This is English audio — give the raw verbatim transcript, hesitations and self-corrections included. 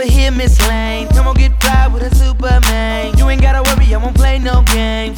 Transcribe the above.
here, Miss Lane. Come on, get fly with a Superman. You ain't gotta worry, I won't play no games.